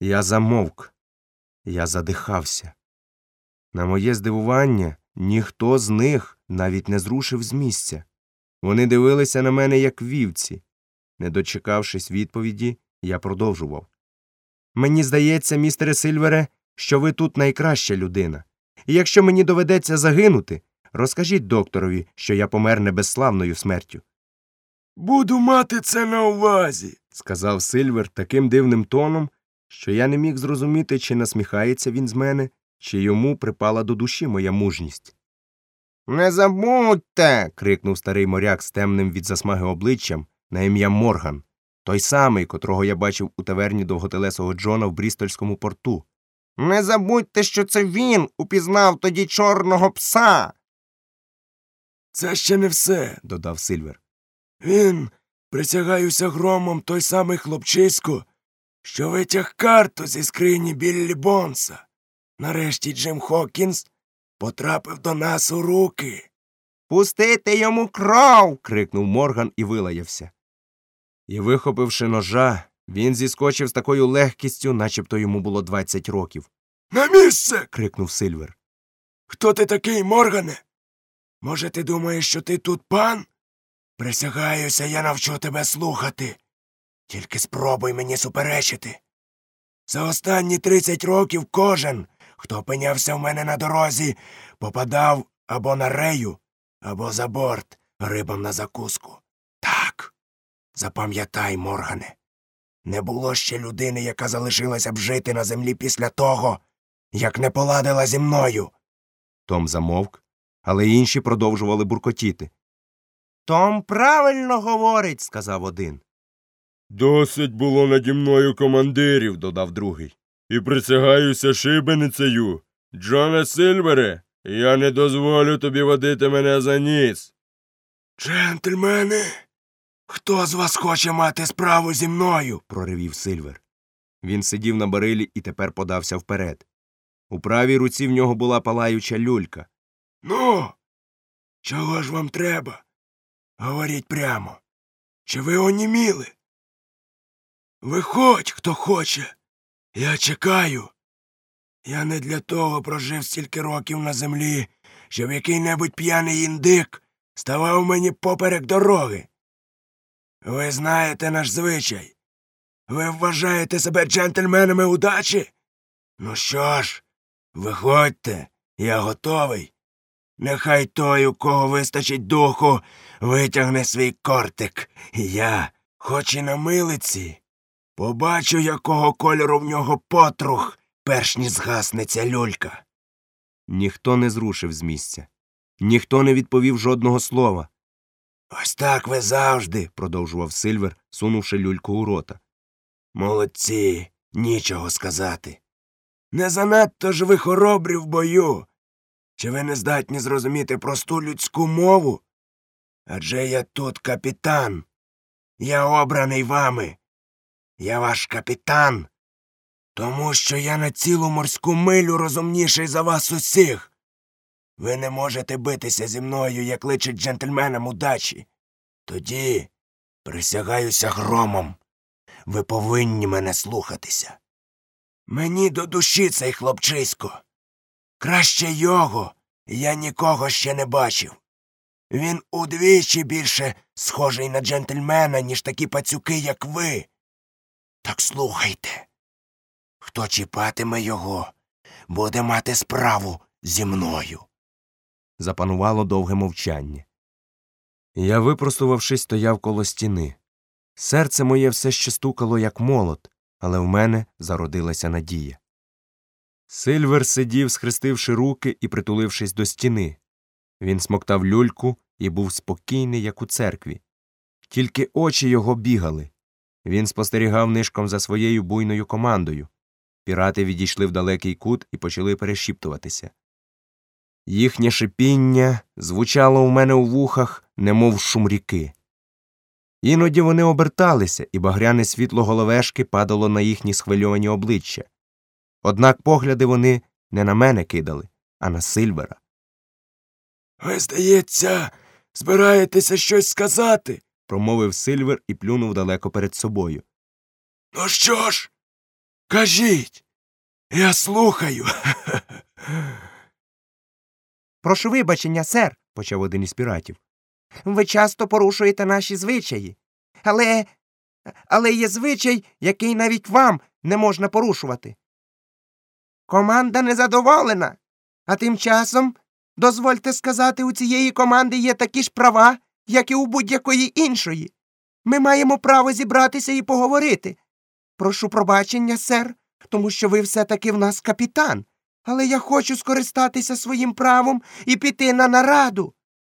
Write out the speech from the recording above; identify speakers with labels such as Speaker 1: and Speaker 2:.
Speaker 1: Я замовк. Я задихався. На моє здивування, ніхто з них навіть не зрушив з місця. Вони дивилися на мене, як вівці. Не дочекавшись відповіді, я продовжував. Мені здається, містере Сильвере, що ви тут найкраща людина. І якщо мені доведеться загинути, розкажіть докторові, що я помер не безславною смертю.
Speaker 2: Буду мати це на увазі,
Speaker 1: сказав Сильвер таким дивним тоном, що я не міг зрозуміти, чи насміхається він з мене, чи йому припала до душі моя мужність. Не забудьте. крикнув старий моряк з темним від засмаги обличчям на ім'я Морган, той самий, котрого я бачив у таверні довготелесого Джона в Брістольському порту. Не забудьте, що це він упізнав тоді чорного пса.
Speaker 2: Це ще не все,
Speaker 1: додав Сильвер.
Speaker 2: Він, присягаюся громом, той самий хлопчисько, що витяг карту зі скрині Біллі Бонса. Нарешті Джим Хокінс потрапив до нас у руки.
Speaker 1: Пустити йому кров. крикнув Морган і вилаявся. І, вихопивши ножа, він зіскочив з такою легкістю, начебто йому було 20 років.
Speaker 2: На місце.
Speaker 1: крикнув Сильвер.
Speaker 2: Хто ти такий, Моргане? Може, ти думаєш, що ти тут пан? Присягаюся, я навчу тебе слухати. Тільки спробуй мені суперечити. За останні 30 років кожен, хто опинявся в мене на дорозі, попадав або на рею, або за борт рибам на закуску. Так, запам'ятай, Моргане, не було ще людини, яка залишилася б жити на землі після того, як не поладила зі мною.
Speaker 1: Том замовк, але інші продовжували буркотіти. Том правильно говорить, сказав один.
Speaker 3: Досить було наді мною командирів, додав другий. І присягаюся шибеницею. Джоне Сильвере, я не дозволю тобі водити мене за ніс.
Speaker 2: Джентльмени, хто з вас хоче мати справу зі мною?
Speaker 1: проривів Сильвер. Він сидів на барилі і тепер подався вперед. У правій руці в нього була палаюча люлька.
Speaker 2: Ну, чого ж вам треба? Говоріть прямо. Чи ви оніміли? Виходь, хто хоче. Я чекаю. Я не для того прожив стільки років на землі, щоб який-небудь п'яний індик ставав мені поперек дороги. Ви знаєте наш звичай. Ви вважаєте себе джентльменами удачі? Ну що ж, виходьте, я готовий. Нехай той, у кого вистачить духу, витягне свій кортик. І я, хоч і на милиці, побачу, якого кольору в нього потрух, перш ніж згасне ця люлька.
Speaker 1: Ніхто не зрушив з місця. Ніхто не відповів жодного слова.
Speaker 2: Ось так ви завжди,
Speaker 1: продовжував Сильвер, сунувши люльку у рота.
Speaker 2: Молодці, нічого сказати. Не занадто ж ви хоробрі в бою. Чи ви не здатні зрозуміти просту людську мову? Адже я тут капітан. Я обраний вами. Я ваш капітан. Тому що я на цілу морську милю розумніший за вас усіх. Ви не можете битися зі мною, як личить джентльменам удачі. Тоді, присягаюся громом, ви повинні мене слухатися. Мені до душі цей хлопчисько. Краще його я нікого ще не бачив. Він удвічі більше схожий на джентльмена, ніж такі пацюки, як ви. Так слухайте. Хто чіпатиме його, буде мати справу зі мною.
Speaker 1: Запанувало довге мовчання. Я, випростувавшись, стояв коло стіни. Серце моє все ще стукало, як молот, але в мене зародилася надія. Сильвер сидів, схрестивши руки і притулившись до стіни. Він смоктав люльку і був спокійний, як у церкві. Тільки очі його бігали. Він спостерігав нишком за своєю буйною командою. Пірати відійшли в далекий кут і почали перешіптуватися. Їхнє шипіння звучало у мене у вухах, немов шум ріки. Іноді вони оберталися, і багряне світло головешки падало на їхні схвильовані обличчя. Однак погляди вони не на мене кидали, а на Сильвера.
Speaker 2: Ви, здається, збираєтеся щось сказати,
Speaker 1: промовив Сильвер і плюнув далеко перед собою.
Speaker 2: Ну що ж, Кажіть, я слухаю.
Speaker 1: Прошу вибачення, сер, почав один із піратів. Ви часто порушуєте наші звичаї. Але є звичай, який навіть вам не можна порушувати. Команда незадоволена. А тим часом, дозвольте сказати, у цієї команди є такі ж права, як і у будь-якої іншої. Ми маємо право зібратися і поговорити. Прошу пробачення, сер, тому що ви все-таки в нас капітан. Але я хочу скористатися своїм правом і піти на нараду.